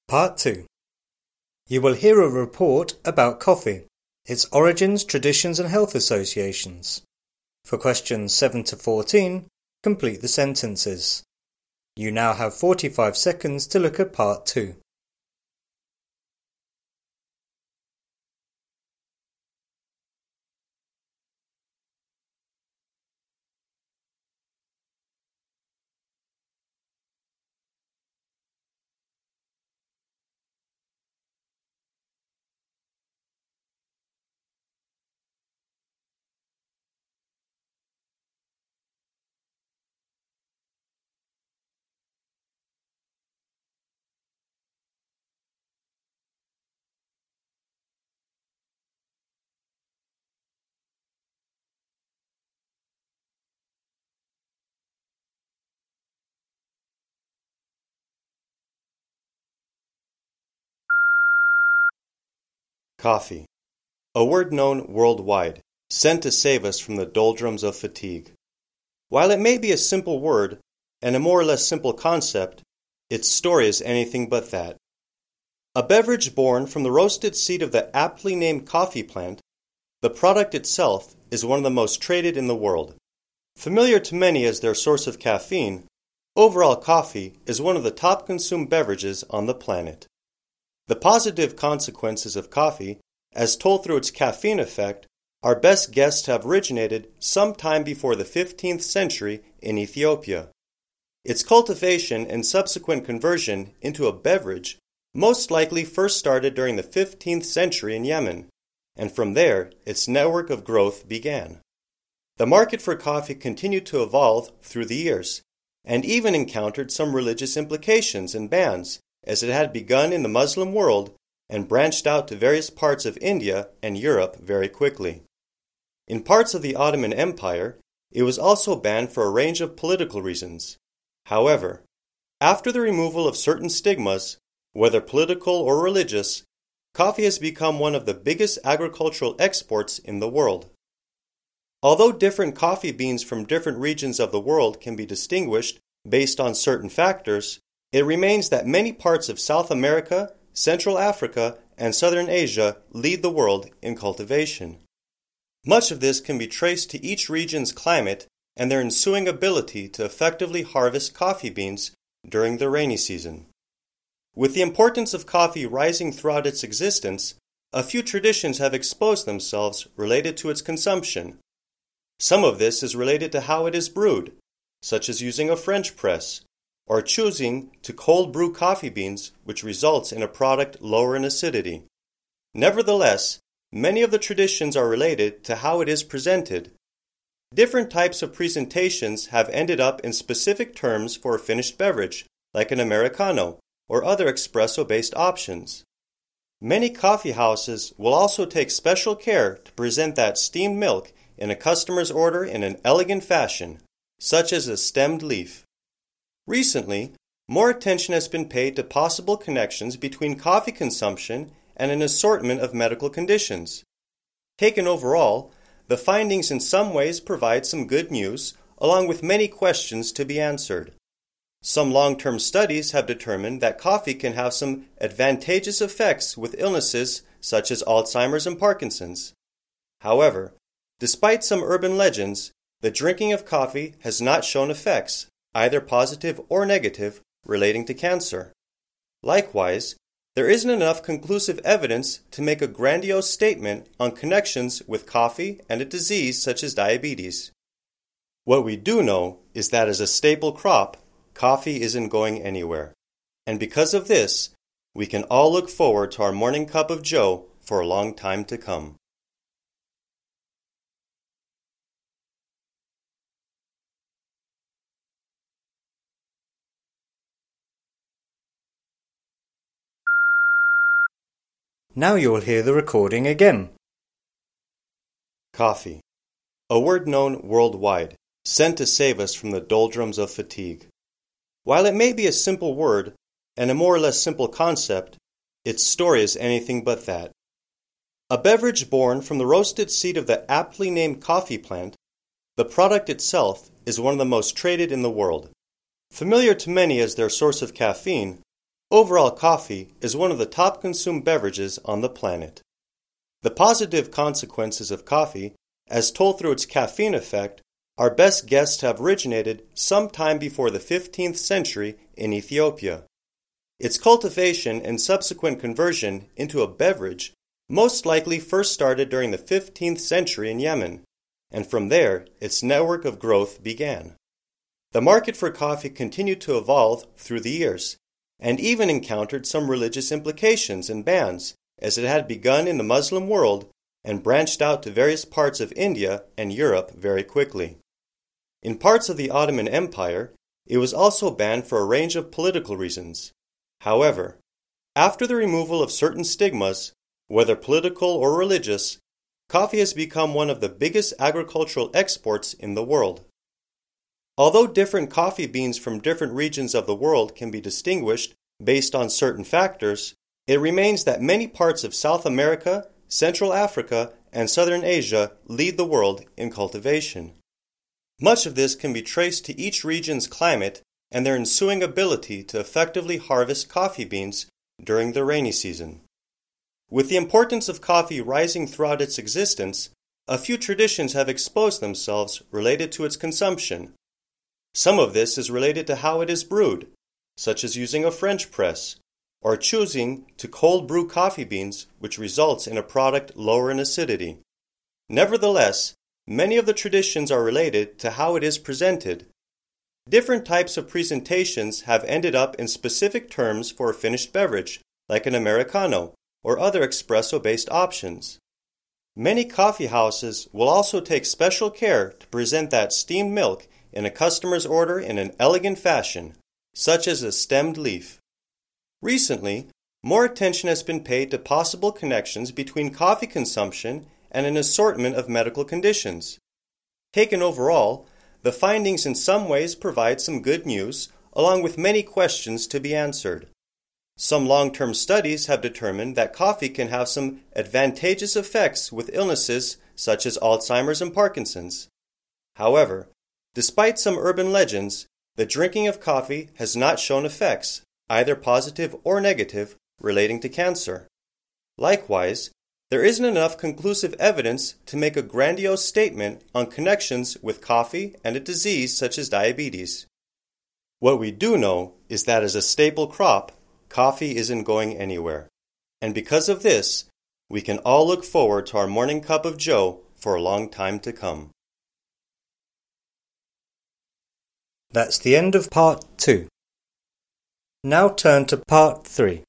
Part 2. You will hear a report about coffee, its origins, traditions and health associations. For questions 7 to 14, complete the sentences. You now have 45 seconds to look at Part 2. Coffee, a word known worldwide, sent to save us from the doldrums of fatigue. While it may be a simple word and a more or less simple concept, its story is anything but that. A beverage born from the roasted seed of the aptly named coffee plant, the product itself is one of the most traded in the world. Familiar to many as their source of caffeine, overall coffee is one of the top consumed beverages on the planet. The positive consequences of coffee, as told through its caffeine effect, are best guessed to have originated sometime before the 15th century in Ethiopia. Its cultivation and subsequent conversion into a beverage most likely first started during the 15th century in Yemen, and from there its network of growth began. The market for coffee continued to evolve through the years, and even encountered some religious implications and bans, as it had begun in the Muslim world and branched out to various parts of India and Europe very quickly. In parts of the Ottoman Empire, it was also banned for a range of political reasons. However, after the removal of certain stigmas, whether political or religious, coffee has become one of the biggest agricultural exports in the world. Although different coffee beans from different regions of the world can be distinguished based on certain factors, it remains that many parts of South America, Central Africa, and Southern Asia lead the world in cultivation. Much of this can be traced to each region's climate and their ensuing ability to effectively harvest coffee beans during the rainy season. With the importance of coffee rising throughout its existence, a few traditions have exposed themselves related to its consumption. Some of this is related to how it is brewed, such as using a French press, or choosing to cold brew coffee beans, which results in a product lower in acidity. Nevertheless, many of the traditions are related to how it is presented. Different types of presentations have ended up in specific terms for a finished beverage, like an Americano or other espresso-based options. Many coffee houses will also take special care to present that steamed milk in a customer's order in an elegant fashion, such as a stemmed leaf. Recently, more attention has been paid to possible connections between coffee consumption and an assortment of medical conditions. Taken overall, the findings in some ways provide some good news, along with many questions to be answered. Some long-term studies have determined that coffee can have some advantageous effects with illnesses such as Alzheimer's and Parkinson's. However, despite some urban legends, the drinking of coffee has not shown effects, either positive or negative, relating to cancer. Likewise, there isn't enough conclusive evidence to make a grandiose statement on connections with coffee and a disease such as diabetes. What we do know is that as a staple crop, coffee isn't going anywhere. And because of this, we can all look forward to our morning cup of joe for a long time to come. Now you will hear the recording again. Coffee, a word known worldwide, sent to save us from the doldrums of fatigue. While it may be a simple word and a more or less simple concept, its story is anything but that. A beverage born from the roasted seed of the aptly named coffee plant, the product itself is one of the most traded in the world. Familiar to many as their source of caffeine, Overall, coffee is one of the top consumed beverages on the planet. The positive consequences of coffee, as told through its caffeine effect, are best guessed to have originated sometime before the 15th century in Ethiopia. Its cultivation and subsequent conversion into a beverage most likely first started during the 15th century in Yemen, and from there its network of growth began. The market for coffee continued to evolve through the years, and even encountered some religious implications and bans, as it had begun in the Muslim world and branched out to various parts of India and Europe very quickly. In parts of the Ottoman Empire, it was also banned for a range of political reasons. However, after the removal of certain stigmas, whether political or religious, coffee has become one of the biggest agricultural exports in the world. Although different coffee beans from different regions of the world can be distinguished based on certain factors, it remains that many parts of South America, Central Africa, and Southern Asia lead the world in cultivation. Much of this can be traced to each region's climate and their ensuing ability to effectively harvest coffee beans during the rainy season. With the importance of coffee rising throughout its existence, a few traditions have exposed themselves related to its consumption. Some of this is related to how it is brewed, such as using a French press, or choosing to cold brew coffee beans, which results in a product lower in acidity. Nevertheless, many of the traditions are related to how it is presented. Different types of presentations have ended up in specific terms for a finished beverage, like an Americano, or other espresso-based options. Many coffee houses will also take special care to present that steamed milk in a customer's order in an elegant fashion, such as a stemmed leaf. Recently, more attention has been paid to possible connections between coffee consumption and an assortment of medical conditions. Taken overall, the findings in some ways provide some good news, along with many questions to be answered. Some long-term studies have determined that coffee can have some advantageous effects with illnesses such as Alzheimer's and Parkinson's. However, despite some urban legends, the drinking of coffee has not shown effects, either positive or negative, relating to cancer. Likewise, there isn't enough conclusive evidence to make a grandiose statement on connections with coffee and a disease such as diabetes. What we do know is that as a staple crop, coffee isn't going anywhere. And because of this, we can all look forward to our morning cup of joe for a long time to come. That's the end of part 2. Now turn to part 3.